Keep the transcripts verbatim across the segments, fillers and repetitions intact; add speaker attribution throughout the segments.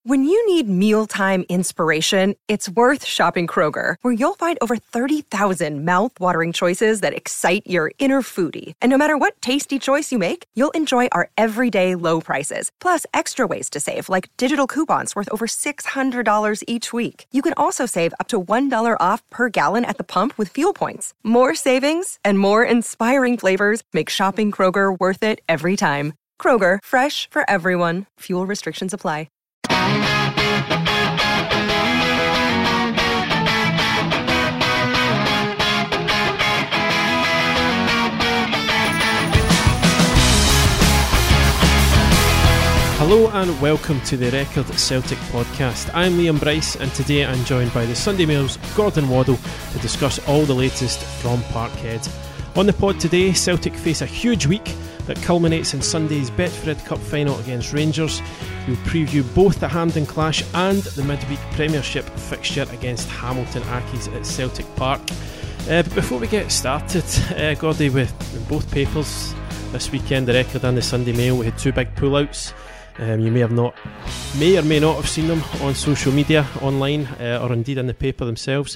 Speaker 1: When you need mealtime inspiration, it's worth shopping Kroger, where you'll find over thirty thousand mouth-watering choices that excite your inner foodie. And no matter what tasty choice you make, you'll enjoy our everyday low prices, plus extra ways to save, like digital coupons worth over six hundred dollars each week. You can also save up to one dollar off per gallon at the pump with fuel points. More savings and more inspiring flavors make shopping Kroger worth it every time. Kroger, fresh for everyone. Fuel restrictions apply.
Speaker 2: Hello and welcome to the Record Celtic podcast. I'm Liam Bryce and today I'm joined by the Sunday Mail's Gordon Waddle to discuss all the latest from Parkhead. On the pod today, Celtic face a huge week that culminates in Sunday's Betfred Cup final against Rangers. We'll preview both the Hampden clash and the midweek Premiership fixture against Hamilton Accies at Celtic Park. Uh, but before we get started, uh, Gordy, with both papers this weekend, the Record and the Sunday Mail, we had two big pullouts. Um, you may have not, may or may not have seen them on social media, online, uh, or indeed in the paper themselves.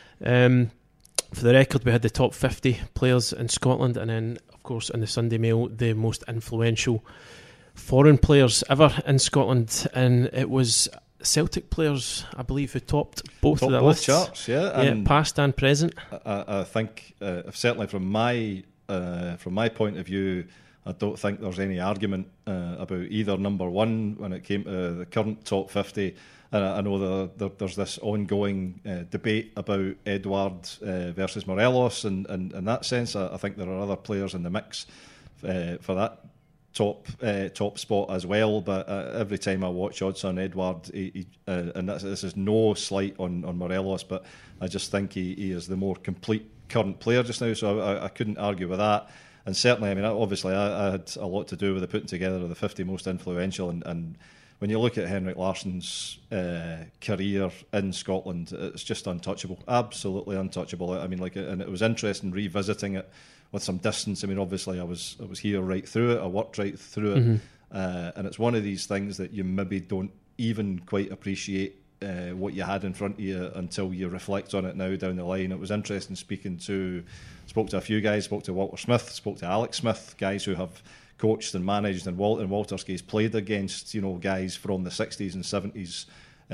Speaker 2: Um, for the Record, we had the top fifty players in Scotland, and then, of course, in the Sunday Mail, the most influential foreign players ever in Scotland, and it was Celtic players, I believe, who topped both
Speaker 3: Top
Speaker 2: of the
Speaker 3: both
Speaker 2: lists.
Speaker 3: charts, yeah,
Speaker 2: yeah,
Speaker 3: and
Speaker 2: past and present.
Speaker 3: I, I think uh, certainly from my uh, from my point of view, I don't think there's any argument uh, about either number one when it came to the current top fifty. And I know the, the, there's this ongoing uh, debate about Edouard uh, versus Morelos, and in that sense, I, I think there are other players in the mix uh, for that top uh, top spot as well. But uh, every time I watch odds on Edouard, he, he, uh, and that's, this is no slight on, on Morelos, but I just think he, he is the more complete current player just now, so I, I couldn't argue with that. And certainly, I mean, obviously, I, I had a lot to do with the putting together of the fifty most influential. And, and when you look at Henrik Larsson's uh, career in Scotland, it's just untouchable, absolutely untouchable. I mean, like, and it was interesting revisiting it with some distance. I mean, obviously, I was I was here right through it. I worked right through it, mm-hmm. uh, and it's one of these things that you maybe don't even quite appreciate uh, what you had in front of you until you reflect on it now down the line. It was interesting speaking to. Spoke to a few guys, spoke to Walter Smith, spoke to Alex Smith, guys who have coached and managed, and Walt, in Walter's case, played against, you know, guys from the sixties and seventies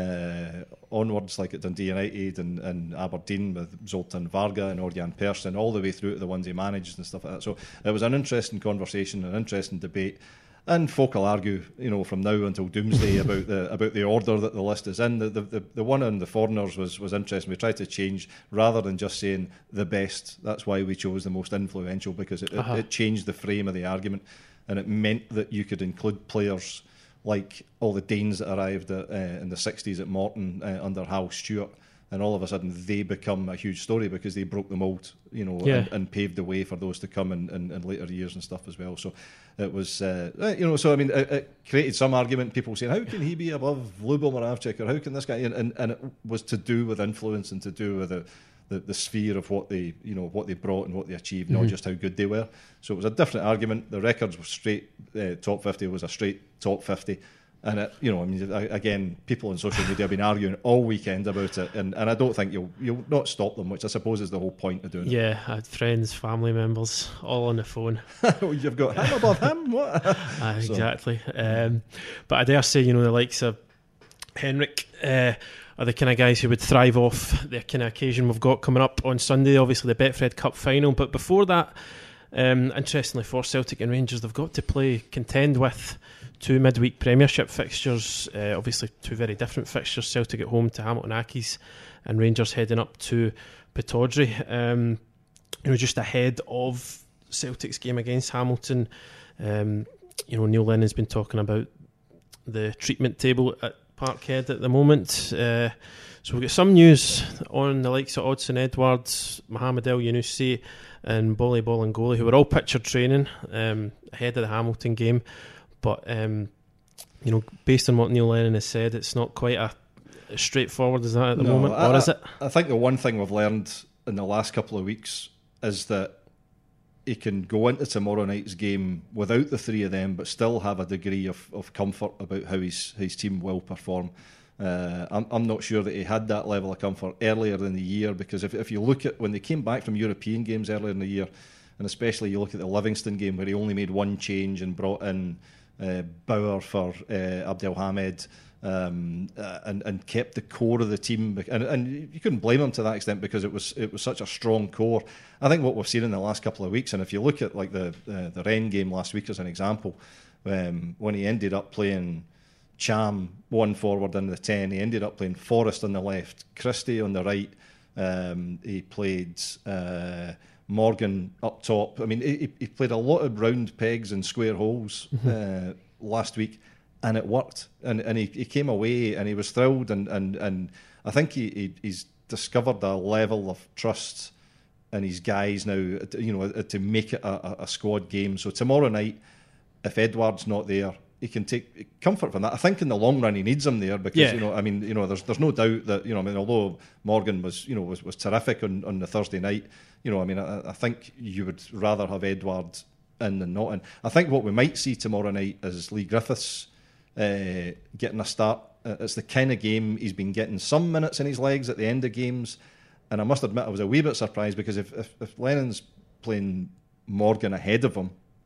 Speaker 3: uh, onwards, like at Dundee United and, and Aberdeen with Zoltan Varga and Orjan Persson, all the way through to the ones he managed and stuff like that. So it was an interesting conversation, an interesting debate. And folk will argue, you know, from now until doomsday about the about the order that the list is in. The the, the, the one on the foreigners was, was interesting. We tried to change, rather than just saying the best. That's why we chose the most influential, because it, uh-huh. it, it changed the frame of the argument, and it meant that you could include players like all the Danes that arrived at, uh, in the sixties at Morton uh, under Hal Stewart. And all of a sudden they become a huge story because they broke the mould, you know, yeah. and, and paved the way for those to come in, in, in later years and stuff as well. So it was, uh, you know, so I mean, it, it created some argument. People saying, how can he be above Lubo Moravcik, or how can this guy? And, and, and it was to do with influence and to do with the, the, the sphere of what they, you know, what they brought and what they achieved, mm-hmm. not just how good they were. So it was a different argument. The Records were straight uh, top fifty was a straight top fifty. And, it, you know, I mean, again, people on social media have been arguing all weekend about it, and, and I don't think you'll you'll not stop them, which I suppose is the whole point of doing
Speaker 2: yeah,
Speaker 3: it.
Speaker 2: Yeah, I had friends, family members, all on the phone.
Speaker 3: You've got him above him? What?
Speaker 2: uh, exactly. So. Um, but I dare say, you know, the likes of Henrik uh, are the kind of guys who would thrive off the kind of occasion we've got coming up on Sunday, obviously the Betfred Cup final. But before that, um, interestingly for Celtic and Rangers, they've got to play, contend with two midweek Premiership fixtures, uh, obviously two very different fixtures. Celtic at home to Hamilton Accies, and Rangers heading up to Pittodrie. Um, you know, just ahead of Celtic's game against Hamilton, um, you know, Neil Lennon's been talking about the treatment table at Parkhead at the moment. Uh, so we've got some news on the likes of Odsonne Edouards, Mohamed El Yunusi, and Bolly Bolingoli, who were all pictured training um, ahead of the Hamilton game. But, um, you know, based on what Neil Lennon has said, it's not quite a, as straightforward as that at the
Speaker 3: no,
Speaker 2: moment,
Speaker 3: I,
Speaker 2: or is it?
Speaker 3: I think the one thing we've learned in the last couple of weeks is that he can go into tomorrow night's game without the three of them, but still have a degree of, of comfort about how his his team will perform. Uh, I'm, I'm not sure that he had that level of comfort earlier in the year, because if, if you look at when they came back from European games earlier in the year, and especially you look at the Livingston game where he only made one change and brought in uh, Bauer for uh, Abdelhamed, um, uh, and, and kept the core of the team, and, and you couldn't blame him to that extent because it was it was such a strong core. I think what we've seen in the last couple of weeks, and if you look at like the uh, the Rennes game last week as an example, um, when he ended up playing Cham one forward in the ten, he ended up playing Forrest on the left, Christie on the right, um, he played uh, Morgan up top. I mean, he, he played a lot of round pegs and square holes uh, last week, and it worked. And and he, he came away and he was thrilled, and and, and I think he, he he's discovered a level of trust in his guys now, you know, to make it a, a squad game. So tomorrow night, if Edouard's not there, he can take comfort from that. I think in the long run he needs him there because yeah. you know, I mean, you know, there's there's no doubt that, you know, I mean, although Morgan was, you know, was, was terrific on, on the Thursday night, you know, I mean, I, I think you would rather have Edouard in than not in. I think what we might see tomorrow night is Lee Griffiths uh, getting a start. It's the kind of game he's been getting some minutes in his legs at the end of games, and I must admit I was a wee bit surprised because if if, if Lennon's playing Morgan ahead of him,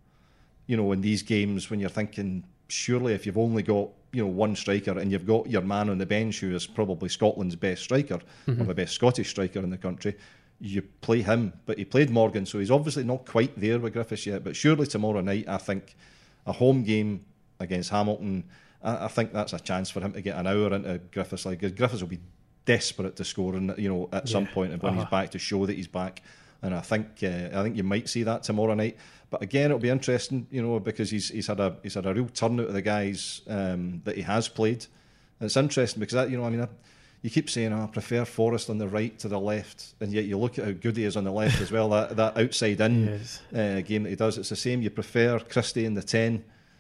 Speaker 3: you know, in these games when you're thinking, surely if you've only got, you know, one striker and you've got your man on the bench who is probably Scotland's best striker, mm-hmm. or the best Scottish striker in the country, you play him. But he played Morgan, so he's obviously not quite there with Griffiths yet. But surely tomorrow night, I think a home game against Hamilton, I, I think that's a chance for him to get an hour into Griffiths. Like, Griffiths will be desperate to score, and you know, at yeah. some point when uh-huh. he's back, to show that he's back. And I think uh, I think you might see that tomorrow night. But again, it'll be interesting, you know, because he's he's had a he's had a real turnout of the guys um, that he has played. And it's interesting because that, you know, I mean, I, you keep saying, oh, I prefer Forrest on the right to the left, and yet you look at how good he is on the left as well. That that outside in yes. uh, game that he does, it's the same. You prefer Christie in the ten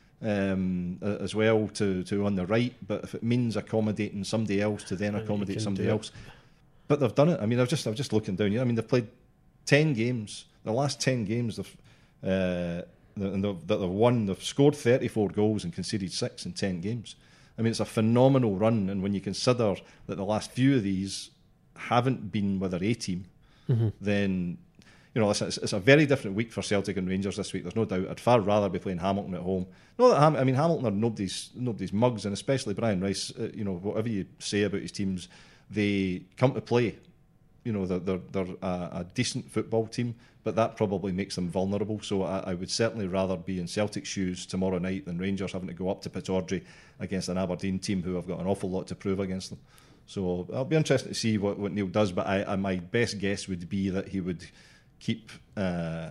Speaker 3: um, as well to to on the right. But if it means accommodating somebody else to then accommodate somebody else, but they've done it. I mean, I've just I've just looking down here. I mean, they've played ten games. The last ten games they've uh, and they've, that they've won, they've scored thirty-four goals and conceded six in ten games. I mean, it's a phenomenal run, and when you consider that the last few of these haven't been with their A team, mm-hmm. then you know it's, it's a very different week for Celtic and Rangers this week. There's no doubt. I'd far rather be playing Hamilton at home. Not that Ham- I mean Hamilton are nobody's nobody's mugs, and especially Brian Rice. Uh, you know, whatever you say about his teams, they come to play. You know, they're, they're, they're a, a decent football team, but that probably makes them vulnerable. So I, I would certainly rather be in Celtic's shoes tomorrow night than Rangers having to go up to Pittodrie against an Aberdeen team who have got an awful lot to prove against them. So I'll be interested to see what, what Neil does, but I, I, my best guess would be that he would keep uh,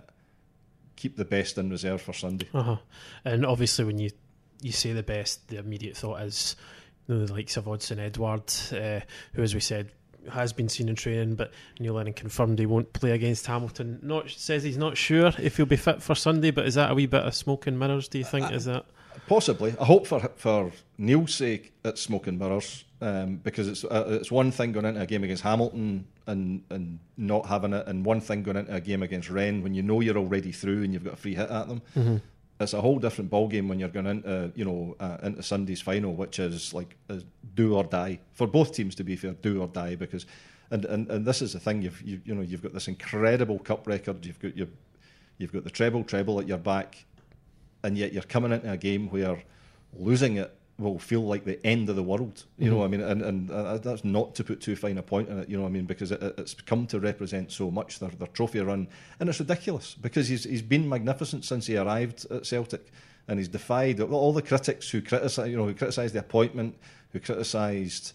Speaker 3: keep the best in reserve for Sunday.
Speaker 2: Uh-huh. And obviously when you, you say the best, the immediate thought is, you know, the likes of Odsonne Edouard, uh, who, as we said, has been seen in training, but Neil Lennon confirmed he won't play against Hamilton. Not says he's not sure if he'll be fit for Sunday, but is that a wee bit of smoke and mirrors, do you think? Uh, is that
Speaker 3: possibly? I hope for for Neil's sake it's smoke and mirrors, um, because it's uh, it's one thing going into a game against Hamilton and and not having it, and one thing going into a game against Rennes when you know you're already through and you've got a free hit at them. Mm-hmm. It's a whole different ball game when you're going into, you know, uh, into Sunday's final, which is like a do or die for both teams. To be fair, do or die, because, and, and, and this is the thing. You've you, you know you've got this incredible cup record. You've got your, you've got the treble treble at your back, and yet you're coming into a game where losing it will feel like the end of the world. You mm-hmm. know, I mean, and, and uh, that's not to put too fine a point on it. You know, I mean, because it, it's come to represent so much, their, their trophy run, and it's ridiculous because he's he's been magnificent since he arrived at Celtic, and he's defied all the critics who criticise, you know, who criticised the appointment, who criticised,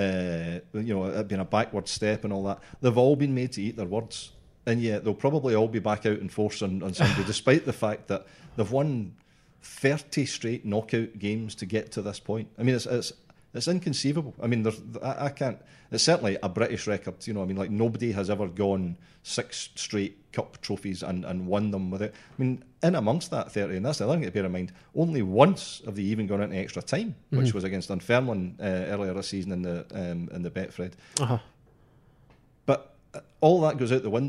Speaker 3: uh, you know, it being a backward step and all that. They've all been made to eat their words, and yet they'll probably all be back out in force on, on Sunday, despite the fact that they've won thirty straight knockout games to get to this point. I mean, it's it's, it's inconceivable. I mean, there's, I, I can't. It's certainly a British record. You know, I mean, like nobody has ever gone six straight cup trophies and, and won them without. I mean, in amongst that thirty, and that's the other thing to bear in mind. Only once have they even gone into extra time, which mm-hmm. was against Dunfermline uh, earlier this season in the um, in the Betfred. Uh-huh. But all that goes out the window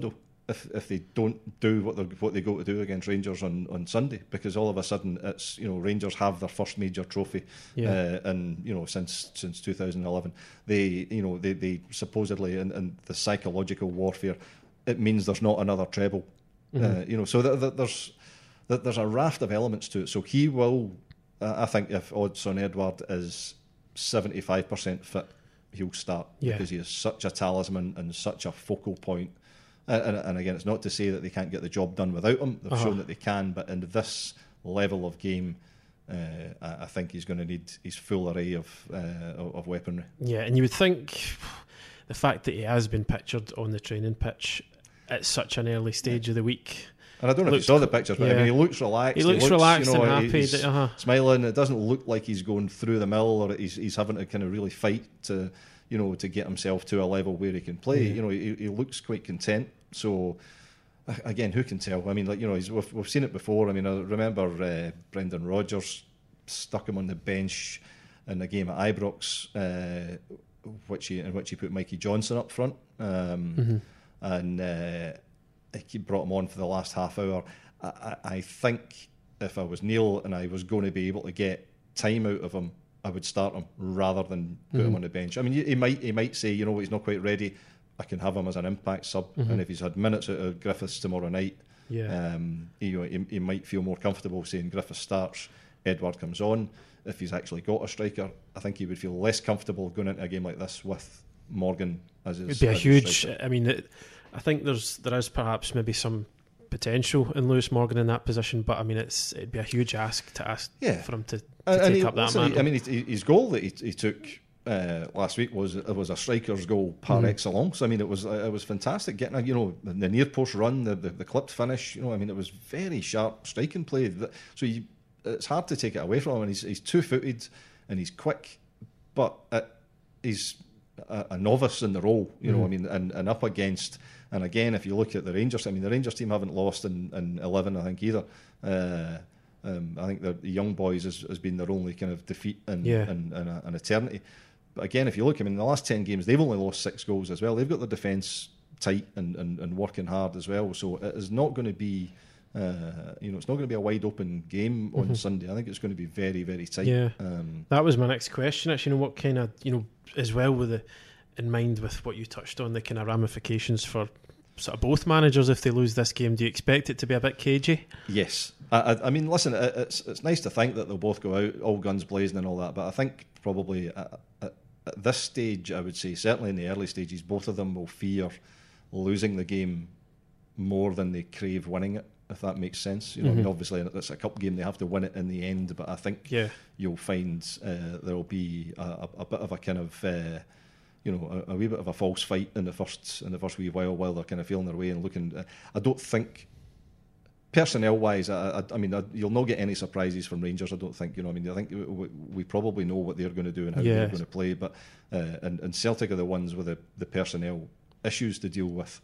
Speaker 3: if if they don't do what they what they go to do against Rangers on, on Sunday, because all of a sudden it's, you know, Rangers have their first major trophy,
Speaker 2: yeah.
Speaker 3: uh, and you know since since two thousand eleven. They you know they they supposedly in, in the psychological warfare, it means there's not another treble, mm-hmm. uh, you know. So th- th- there's th- there's a raft of elements to it. So he will, uh, I think, if Odsonne Edouard is seventy-five percent fit, he'll start,
Speaker 2: yeah.
Speaker 3: because he is such a talisman and such a focal point. And, and, and again, it's not to say that they can't get the job done without him. They've uh-huh. shown that they can, but in this level of game, uh, I, I think he's going to need his full array of, uh, of of weaponry.
Speaker 2: Yeah, and you would think the fact that he has been pictured on the training pitch at such an early stage yeah. of the week.
Speaker 3: And I don't know
Speaker 2: looked,
Speaker 3: if you saw the pictures, but yeah. I mean, he looks relaxed.
Speaker 2: He looks,
Speaker 3: he looks
Speaker 2: relaxed
Speaker 3: you know,
Speaker 2: and happy.
Speaker 3: He's
Speaker 2: that, uh-huh.
Speaker 3: smiling. It doesn't look like he's going through the mill, or he's he's having to kind of really fight to, you know, to get himself to a level where he can play. Yeah. You know, he, he looks quite content. So, again, who can tell? I mean, like, you know, he's, we've, we've seen it before. I mean, I remember uh, Brendan Rodgers stuck him on the bench in a game at Ibrox, uh, which he, in which he put Mikey Johnson up front, um, mm-hmm. and uh, he brought him on for the last half hour. I, I, I think if I was Neil and I was going to be able to get time out of him, I would start him rather than put mm-hmm. him on the bench. I mean, he might he might say, you know, he's not quite ready. I can have him as an impact sub, mm-hmm. and if he's had minutes out of Griffiths tomorrow night,
Speaker 2: yeah.
Speaker 3: um, he, he, he might feel more comfortable saying Griffiths starts, Edouard comes on. If he's actually got a striker, I think he would feel less comfortable going into a game like this with Morgan as his.
Speaker 2: It'd be a huge.
Speaker 3: Striker.
Speaker 2: I mean, it, I think there's there is perhaps maybe some potential in Lewis Morgan in that position, but I mean, it's it'd be a huge ask to ask
Speaker 3: yeah.
Speaker 2: for him to, to
Speaker 3: and,
Speaker 2: take
Speaker 3: and he,
Speaker 2: up that
Speaker 3: listen,
Speaker 2: mantle.
Speaker 3: I mean, he, his goal that he, he took. Uh, last week was it was a striker's goal par mm. excellence. I mean, it was it was fantastic getting a, you know, the near post run, the, the the clipped finish. You know, I mean, it was very sharp striking play. So you, it's hard to take it away from him. And he's he's two footed and he's quick, but it, he's a, a novice in the role. You mm. know, I mean, and, and up against. And again, if you look at the Rangers, I mean, the Rangers team haven't lost in, in eleven, I think, either. Uh, um, I think the young boys has, has been their only kind of defeat in,
Speaker 2: yeah.
Speaker 3: in, in a, an eternity. But again, if you look, I mean, in the last ten games, they've only lost six goals as well. They've got their defence tight and, and, and working hard as well. So it is not going to be, uh, you know, it's not going to be a wide open game on mm-hmm. Sunday. I think it's going to be very, very tight.
Speaker 2: Yeah,
Speaker 3: um,
Speaker 2: that was my next question. Actually, you know, what kind of, you know, as well with the in mind with what you touched on, the kind of ramifications for sort of both managers if they lose this game. Do you expect it to be a bit cagey?
Speaker 3: Yes. I, I, I mean, listen, it, it's it's nice to think that they'll both go out all guns blazing and all that, but I think probably at, at, at this stage, I would say, certainly in the early stages, both of them will fear losing the game more than they crave winning it, if that makes sense. You know, mm-hmm. I mean, obviously it's a cup game, they have to win it in the end, but I think
Speaker 2: yeah.
Speaker 3: you'll find uh, there'll be a, a, a bit of a kind of uh, you know, a, a wee bit of a false fight in the first in the first wee while while they're kind of feeling their way and looking. Uh, I don't think, personnel wise, I, I, I mean, I, you'll not get any surprises from Rangers. I don't think. You know, I mean, I think we, we probably know what they're going to do and how yes. they're going to play. But uh, and, and Celtic are the ones with the, the personnel issues to deal with.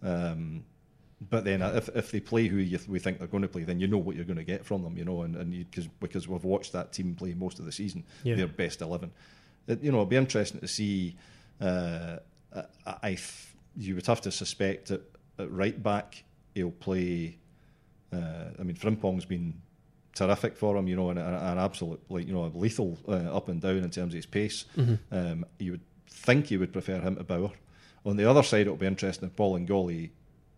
Speaker 3: Um, but then, if if they play who you th- we think they're going to play, then you know what you're going to get from them. You know, and and you, cause, because we've watched that team play most of the season, yeah. their best eleven. It, you know, it'll be interesting to see. Uh, I, I th- you would have to suspect that at right back he'll play. Uh, I mean, Frimpong's been terrific for him, you know, and an absolute, like, you know, lethal uh, up and down in terms of his pace. Mm-hmm. Um, you would think you would prefer him to Bauer. On the other side, it'll be interesting if Bolingoli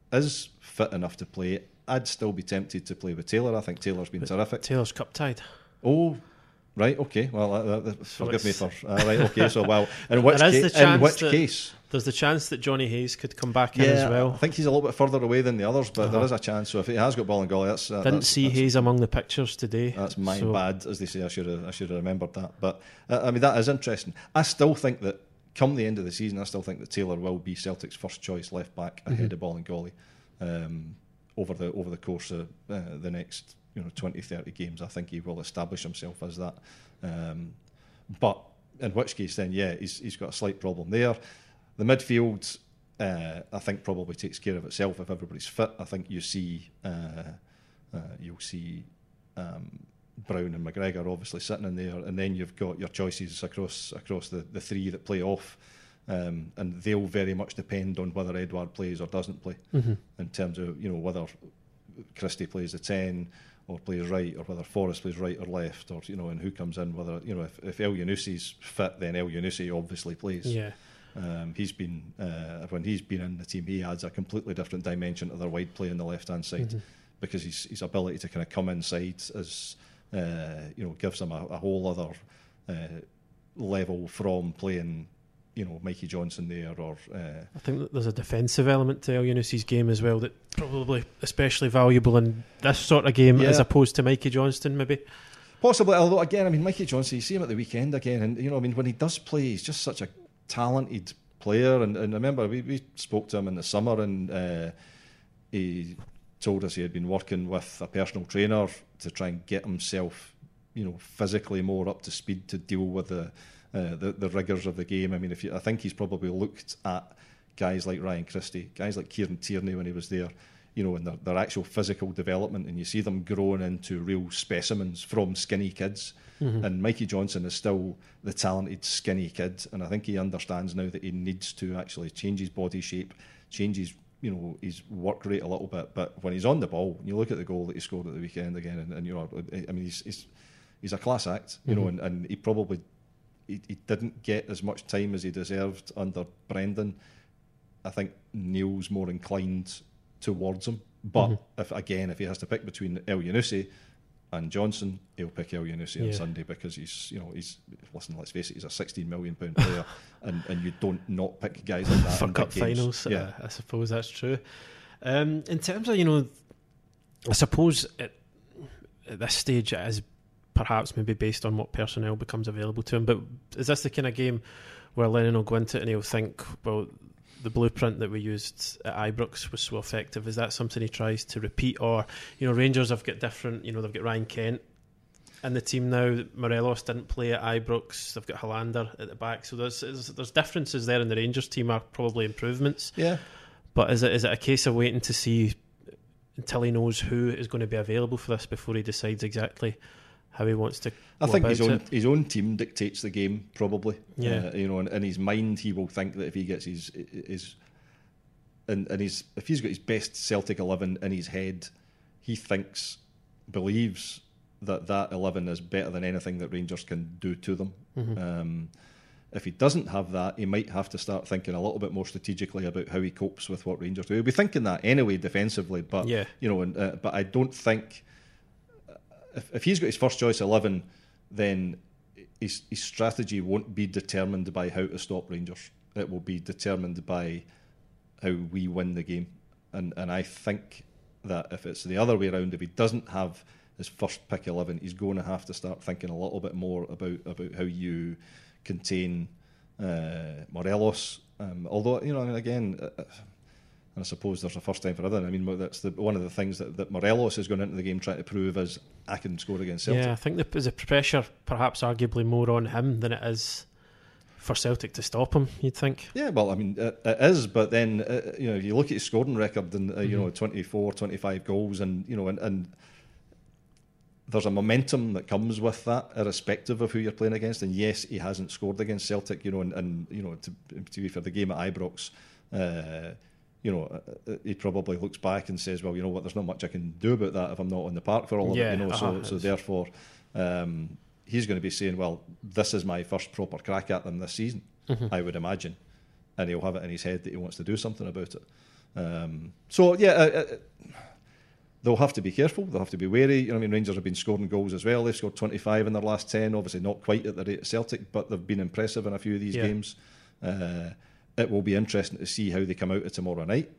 Speaker 3: is fit enough to play. I'd still be tempted to play with Taylor. I think Taylor's been but terrific.
Speaker 2: Taylor's cup tied.
Speaker 3: Oh. Right, okay. Well, uh, uh, forgive me for. Uh, right, okay. So, well, in which,
Speaker 2: ca-
Speaker 3: in which case,
Speaker 2: there's the chance that Johnny Hayes could come back
Speaker 3: yeah,
Speaker 2: in as well.
Speaker 3: I think he's a little bit further away than the others, but uh-huh. there is a chance. So, if he has got Bolingoli, that's uh,
Speaker 2: didn't
Speaker 3: that's,
Speaker 2: see
Speaker 3: that's,
Speaker 2: Hayes among the pictures today.
Speaker 3: That's my
Speaker 2: so.
Speaker 3: bad, as they say. I should have, I should have remembered that. But uh, I mean, that is interesting. I still think that come the end of the season, I still think that Taylor will be Celtic's first choice left back ahead mm-hmm. of Bolingoli um, over the over the course of uh, the next, you know, twenty, thirty games. I think he will establish himself as that. Um, but in which case, then, yeah, he's he's got a slight problem there. The midfield, uh, I think, probably takes care of itself if everybody's fit. I think you see, uh, uh, you'll see um, Brown and McGregor obviously sitting in there, and then you've got your choices across across the, the three that play off Um, and they'll very much depend on whether Edouard plays or doesn't play, mm-hmm. in terms of, you know, whether Christie plays the ten or plays right, or whether Forrest plays right or left, or, you know, and who comes in. Whether, you know, if, if El Yunusi's fit, then El Yunusi obviously plays.
Speaker 2: Yeah.
Speaker 3: Um, he's been uh, when he's been in the team, he adds a completely different dimension to their wide play on the left hand side, mm-hmm. because his his ability to kind of come inside is, uh, you know, gives him a, a whole other uh, level from playing, you know, Mikey Johnson there, or uh,
Speaker 2: I think that there's a defensive element to El Yunusi's game as well that probably especially valuable in this sort of game, yeah. as opposed to Mikey Johnston maybe.
Speaker 3: Possibly, although again, I mean, Mikey Johnson, you see him at the weekend again, and, you know, I mean, when he does play, he's just such a talented player, and, and I remember we, we spoke to him in the summer, and uh, he told us he had been working with a personal trainer to try and get himself, you know, physically more up to speed to deal with the uh, the, the rigours of the game. I mean, if you, I think he's probably looked at guys like Ryan Christie, guys like Kieran Tierney when he was there, you know, and their, their actual physical development, and you see them growing into real specimens from skinny kids. Mm-hmm. And Mikey Johnson is still the talented skinny kid, and I think he understands now that he needs to actually change his body shape, change his, you know, his work rate a little bit. But when he's on the ball, you look at the goal that he scored at the weekend again, and, and you know, I mean, he's he's, he's a class act, you mm-hmm. know, and, and he probably he, he didn't get as much time as he deserved under Brendan. I think Neil's more inclined towards him, but mm-hmm. if again, if he has to pick between El Yunusi and Johnson, he'll pick El Yunusi yeah. on Sunday, because he's, you know, he's, listen, let's face it, he's a sixteen million pound player, and, and you don't not pick guys like that
Speaker 2: for
Speaker 3: in
Speaker 2: cup
Speaker 3: big games.
Speaker 2: finals.
Speaker 3: Yeah.
Speaker 2: Uh, I suppose that's true. Um, in terms of, you know, I suppose at, at this stage it is perhaps maybe based on what personnel becomes available to him, but is this the kind of game where Lennon will go into it and he'll think, well, the blueprint that we used at Ibrox was so effective, is that something he tries to repeat? Or, you know, Rangers have got different, you know, they've got Ryan Kent in the team now. Morelos didn't play at Ibrox. They've got Hollander at the back, so there's there's, there's differences there in the Rangers team, are probably improvements.
Speaker 3: Yeah,
Speaker 2: but is it is it a case of waiting to see until he knows who is going to be available for this before he decides exactly how he wants to?
Speaker 3: I
Speaker 2: go
Speaker 3: think
Speaker 2: about
Speaker 3: his own
Speaker 2: it?
Speaker 3: his own team dictates the game, probably.
Speaker 2: Yeah,
Speaker 3: uh, you know, in, in his mind, he will think that if he gets his his and and his if he's got his best Celtic eleven in his head, he thinks, believes that that eleven is better than anything that Rangers can do to them. Mm-hmm. Um, if he doesn't have that, he might have to start thinking a little bit more strategically about how he copes with what Rangers do. He'll be thinking that anyway defensively, but
Speaker 2: yeah.
Speaker 3: you know, and, uh, but I don't think. If, if he's got his first choice eleven, then his, his strategy won't be determined by how to stop Rangers. It will be determined by how we win the game. And and I think that if it's the other way around, if he doesn't have his first pick eleven, he's going to have to start thinking a little bit more about, about how you contain uh, Morelos. Um, although, you know, I mean, again... Uh, And I suppose there's a first time for everything. I mean, that's the, one of the things that, that Morelos is going into the game trying to prove is I can score against Celtic.
Speaker 2: Yeah, I think the, the pressure perhaps arguably more on him than it is for Celtic to stop him, you'd think.
Speaker 3: Yeah, well, I mean, it, it is, but then, uh, you know, you look at his scoring record and, uh, mm-hmm. you know, twenty-four, twenty-five goals, and, you know, and, and there's a momentum that comes with that, irrespective of who you're playing against. And yes, he hasn't scored against Celtic, you know, and, and you know, to, to be fair, the game at Ibrox, uh, you know, he probably looks back and says, well, you know what, there's not much I can do about that if I'm not on the park for all of
Speaker 2: yeah,
Speaker 3: it, you know,
Speaker 2: uh-huh,
Speaker 3: so so therefore um, he's going to be saying, well, this is my first proper crack at them this season, mm-hmm. I would imagine, and he'll have it in his head that he wants to do something about it. Um, so, yeah, uh, uh, they'll have to be careful, they'll have to be wary. You know, I mean, Rangers have been scoring goals as well. They've scored twenty-five in their last ten, obviously not quite at the rate of Celtic, but they've been impressive in a few of these
Speaker 2: yeah.
Speaker 3: games. Uh, It will be interesting to see how they come out of tomorrow night.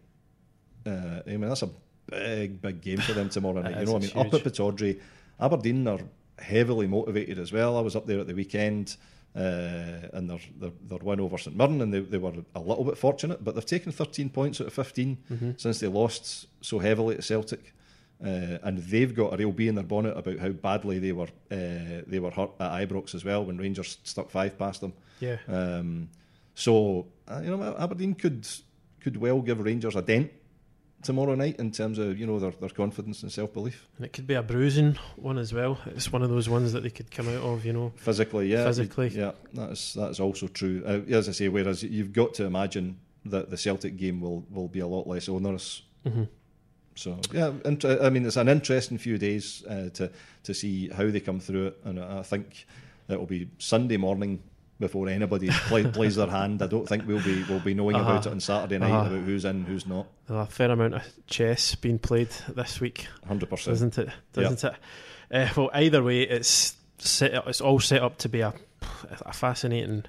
Speaker 3: Uh, I mean, that's a big, big game for them tomorrow night. You know, I mean, huge. Up at Pittodrie, Aberdeen are heavily motivated as well. I was up there at the weekend, uh, and their, their their win over St Mirren, and they, they were a little bit fortunate, but they've taken thirteen points out of fifteen mm-hmm. since they lost so heavily to Celtic. Uh, and they've got a real bee in their bonnet about how badly they were uh, they were hurt at Ibrox as well when Rangers stuck five past them.
Speaker 2: Yeah.
Speaker 3: Um, So, uh, you know, Aberdeen could could well give Rangers a dent tomorrow night in terms of, you know, their, their confidence and self-belief.
Speaker 2: And it could be a bruising one as well. It's one of those ones that they could come out of, you know.
Speaker 3: Physically, yeah.
Speaker 2: Physically.
Speaker 3: Yeah, that is, that is also true. Uh, as I say, whereas you've got to imagine that the Celtic game will, will be a lot less onerous.
Speaker 2: Mm-hmm.
Speaker 3: So, yeah, int- I mean, it's an interesting few days uh, to, to see how they come through it. And I think it will be Sunday morning before anybody play, plays their hand. I don't think we'll be we'll be knowing uh-huh. about it on Saturday night, uh-huh. about who's in, who's not.
Speaker 2: A fair amount of chess being played this week,
Speaker 3: one hundred percent,
Speaker 2: doesn't it? Doesn't
Speaker 3: yep.
Speaker 2: it? Uh, well, either way, it's set up, it's all set up to be a, a fascinating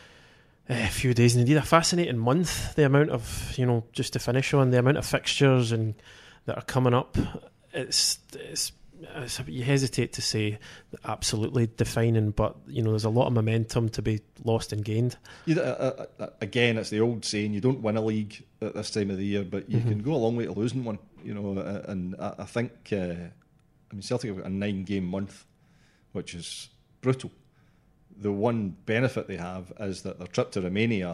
Speaker 2: uh, few days, and indeed a fascinating month. The amount of, you know, just to finish on, the amount of fixtures and that are coming up. It's it's. You hesitate to say absolutely defining, but you know there's a lot of momentum to be lost and gained.
Speaker 3: You, uh, uh, again, it's the old saying: you don't win a league at this time of the year, but you mm-hmm. can go a long way to losing one. You know, uh, and I, I think uh, I mean Celtic have got a nine-game month, which is brutal. The one benefit they have is that their trip to Romania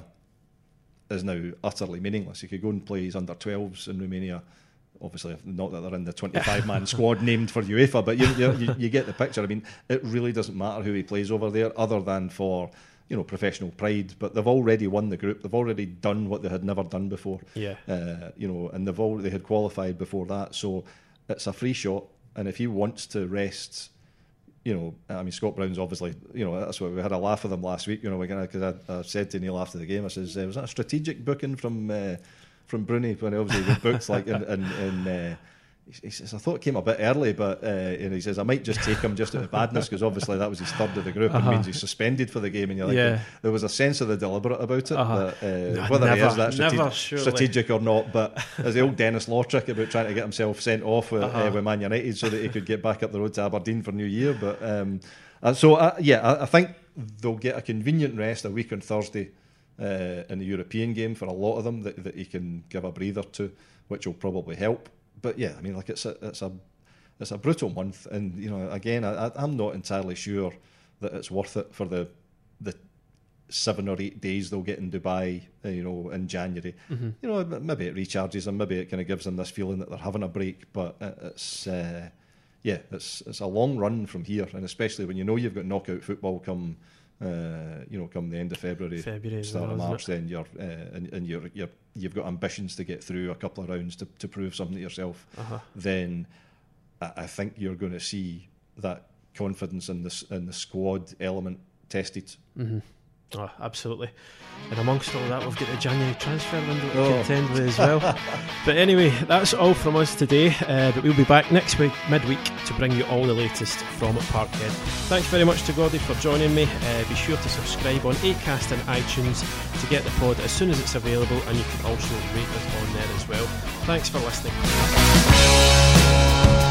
Speaker 3: is now utterly meaningless. You could go and play his under twelves in Romania. Obviously, not that they're in the twenty-five man squad named for UEFA, but you, you, you get the picture. I mean, it really doesn't matter who he plays over there, other than for, you know, professional pride. But they've already won the group. They've already done what they had never done before. Yeah. Uh, you know, and they've already they had qualified before that, so it's a free shot. And if he wants to rest, you know, I mean, Scott Brown's obviously, you know, that's what we had a laugh with him last week. You know, because I, I said to Neil after the game, I says, uh, was that a strategic booking from? Uh, From Bruni, when obviously we booked like in, in, in uh, he says I thought it came a bit early, but uh, and he says I might just take him just out of badness because obviously that was his third of the group uh-huh. and means he's suspended for the game, and you're like, yeah. there was a sense of the deliberate about it, uh-huh. that, uh, no, whether never, he is that strate- strategic or not. But there's the old Dennis Law trick about trying to get himself sent off with, uh-huh. uh, with Man United so that he could get back up the road to Aberdeen for New Year. But um, uh, so uh, yeah, I, I think they'll get a convenient rest a week on Thursday. Uh, in the European game for a lot of them that, that he can give a breather to, which will probably help. But yeah, I mean, like it's a it's a it's a brutal month, and you know, again, I, I'm not entirely sure that it's worth it for the the seven or eight days they'll get in Dubai, uh, you know, in January. Mm-hmm. You know, maybe it recharges them, maybe it kind of gives them this feeling that they're having a break. But it's uh, yeah, it's it's a long run from here, and especially when you know you've got knockout football come. Uh, you know, come the end of February, February start well, of March, then you're uh, and, and you're, you're you've got ambitions to get through a couple of rounds to, to prove something to yourself. Uh-huh. Then I, I think you're going to see that confidence in this in the squad element tested.
Speaker 2: Mm-hmm. Oh, absolutely. And amongst all that, we've got the January transfer window to oh. contend with as well. But anyway, that's all from us today. Uh, but we'll be back next week, midweek, to bring you all the latest from Parkhead. Thanks very much to Gordy for joining me. Uh, be sure to subscribe on Acast and iTunes to get the pod as soon as it's available, and you can also rate us on there as well. Thanks for listening.